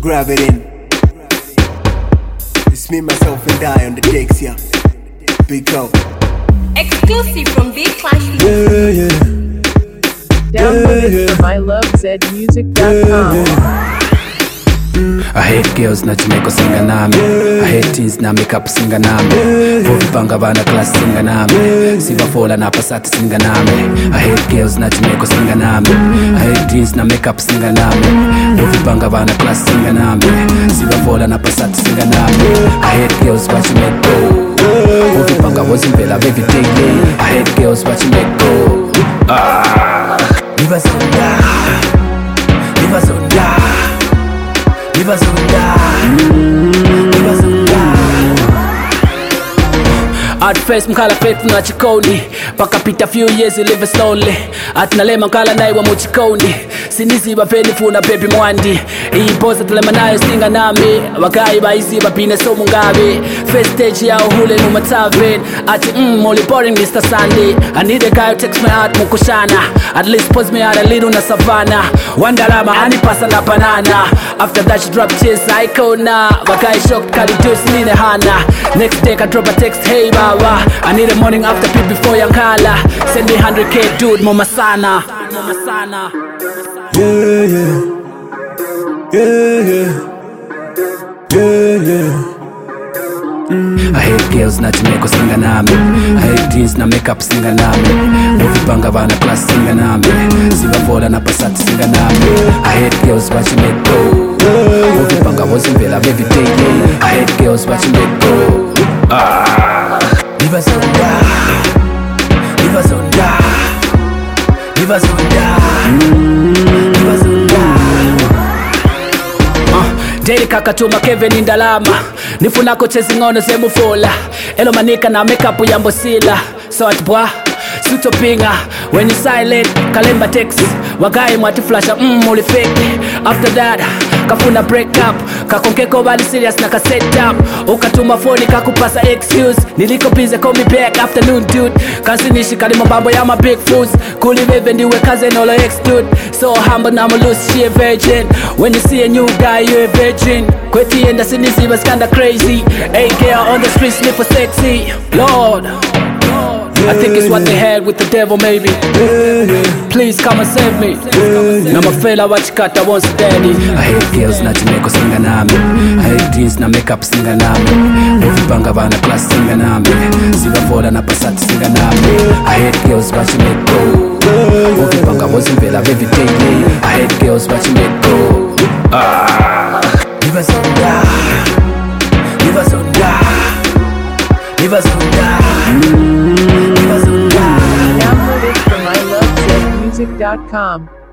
grab it in. It's me, myself, and I on the decks, yeah. Big up. Exclusive from Big Clash. Yeah. Download it from ilovezmusic.com. I hate girls na chimeko singa nami. I hate teens na makeup singa nami. Vovipanga vana class singa nami. Sivafola na pasati singa nami. I hate girls na chimeko singa nami. I hate teens na makeup singa nami. Vovipanga vana class singa nami. Sivafola na pasati singa nami. I hate girls what you make go. Vovipanga wozimbela baby daily. I hate girls what you make go. Leave us on that. Leave us on that. Leave us on that. Leave us on that. At first mkala faith na chikoni. Paka pita few years you live slowly. At nalema mkala naiwa muchikoni. Sinisi bafeni funa baby mwandi. Iyi posa tulema nayo singa nami. Wakai baisi bapine so mungabe. First stage ya uhule numatavin. Ati molly boring Mr. Sandy. I need a guy who takes my heart mukushana. At least pose me out a little na savannah. Wandalama anipasa na banana. After that she drop chase psycho na. Wakai shocked kali juice nine hana. Next day I drop a text, hey baba, I need a morning after pee before yankala. Send me 100k dude, mama sana. Yeah. I hate girls na chimeko singa nami. I hate teens na makeup singa nami. Vovipanga vana class singa nami. Sivafola na pasati singa nami. I hate girls what you make go. Vovipanga wozimbela baby daily. I hate girls what you make go. Leave us on that. Leave us on that. Leave us on that. Leave us on that. Daily kakatuma Kevin indalama. Nifunako chasing ono zemufola. Elo manika na makeup ya mbosila. So at bwa sutopinga. When you silent kalemba text. Wagai mwati flasha muli fake. After that kafuna break up. Kakonkeko bali serious na ka set up. Ukatuma phone kakupasa excuse. Niliko busy call me back afternoon dude. Kansinishi kalima mambo ya my big fools. Kuli veve ndiwe kaze nolo ex dude. So humble na loose she a virgin. When you see a new guy you a virgin. Kweti enda sinisi was kinda crazy. Hey girl on the street sleep for sexy. Lord, I think it's what they had with the devil maybe. Please come and save me. Namafela wachikata once daddy. I hate girls na chimeko singa nami. I hate teens na makeup singa nami. Vovipanga vana class singa nami. Sivafola na pasati singa nami. I hate girls what you make go. Vovipanga wozimbela baby daily. I hate girls what you make go. Leave us on that. Leave us on that. Leave us on that. Download it from ilovezmusic.com.